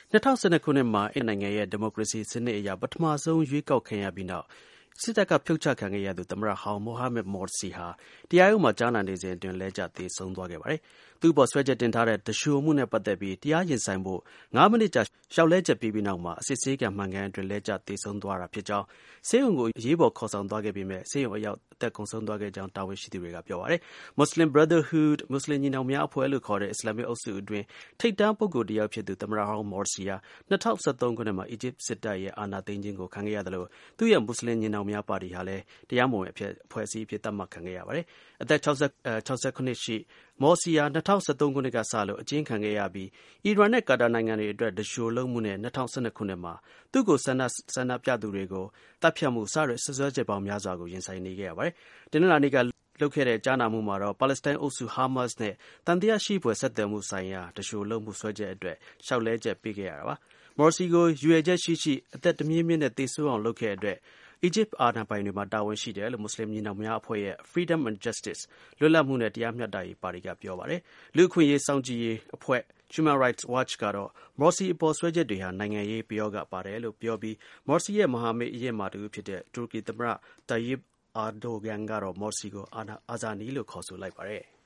2012 ခုနှစ်မှာနိုင်ငံရဲ့ဒီမိုကရေစီစနစ်အရပထမဆုံးရွေးကောက်ခံရပြီးနောက်စစ်တပ်ကဖြုတ်ချခံခဲ့ရသူသမ္မတဟောင်း Mohamed Morsi ဟာတရားရုံးမှာကြားနာနေစဉ်အတွင်းလဲကျသေဆုံးသွားခဲ့ပါတယ်။သူ့အပေါ်စွဲချက်တင်ထားတဲ့သူလျှိုမှုနဲ့ပတ်သက်ပြီးတရားရင်ဆိုင်ဖို့5 မိနစ်ကြာလျှောက်လဲချက်ပေးပြီးနောက်မှာအစစ်ဆေးခံမှန်ကန်အတွင်းလဲကျသေဆုံးသွားတာဖြစ်ကြောင်းဆေးရုံကိုအရေးပေါ်ခေါ်ဆောင်သွားခဲ့ပေမဲ့ဆေးရုံအရောက်အသက်ကုန်ဆုံးသွားခဲ့ကြောင်းတာဝန်ရှိသူတွေကပြောပါတယ်။ Muslim Brotherhood မွတ်စလင်ညီနောင်များအဖွဲ့လို့ခေါ်တဲ့အစ္စလာမစ်အုပ်စုအတွင်းထိပ်တန်းပုဂ္ဂိုလ်တစ်ယောက်ဖြစ်သူသမ္မတဟောင်း Morsi ဟာ2013 ခုနှစ်မှာအီဂျစ်စစ်တပ်ရဲ့အာဏာသိမ်းခြင်းကိုခံခဲ့ရသလိုသူ့ရဲ့မွတ်စလင်ညီနောင်များပါတီဟာလည်းတရားမဝင်အဖွဲ့အစည်းအဖြစ်သတ်မှတ်ခံခဲ့ရပါတယ်။အသက်68ရှိMorsi ဟာ2013 ခုနှစ်ကစလို့အကျဉ်းခံခဲ့ရပြီးအီရန်နဲ့ကာတာနိုင်ငံတွေအတွက်သူလျှိုလုပ်မှုနဲ့2012 ခုနှစ်မှာသူ့ကိုဆန္ဒပြသူတွေကိုသတ်ဖြတ်မှုစတဲ့စွပ်စွဲချက်ပေါင်းများစွာကိုရင်ဆိုင်နေခဲ့ရပါတယ်။တနင်္လာနေ့ကလုပ်ခဲ့တဲ့ကြားနာမှုမှာတော့ပါလက်စတိုင်းအုပ်စုဟာမတ်စ်နဲ့သံသယရှိဖွယ်ဆက်သွယ်မှုဆိုင်ရာသူလျှိုလုပ်မှုစွဲချက်အတွက်လျှောက်လဲချက်ပေးခဲ့ရတာပါ။ Morsi ကိုရည်ရွယ်ချက်ရှိအသက်တမြင့်မြင့်နဲ့သေဆုံးအောင်လုပ်ခဲ့တဲ့အတွက်အီဂျစ်အာဏာပိုင်တွေမှာတာဝန်ရှိတယ်လို့မွတ်စလင်ညီနောင်များအဖွဲ့ရဲ့ Freedom and Justice လွတ်လပ်မှုနဲ့တရားမျှတရေးပါတီကပြောပါတယ်။လူ့အခွင့်အရေးစောင့်ကြည့်ရေးအဖွဲ့ Human Rights Watch ကတော့ Morsi အပေါ်စွဲချက်တွေဟာနိုင်ငံရေးပယောဂပါတယ်လို့ပြောပြီး Morsi ရဲ့မဟာမိတ်အရင်းအမာတစ်ဦးဖြစ်တဲ့တူရကီသမ္မတ Tayyip Erdogan ကတော့ Morsi ကိုအာဇာနည်လို့ခေါ်ဆိုလိုက်ပါတယ်။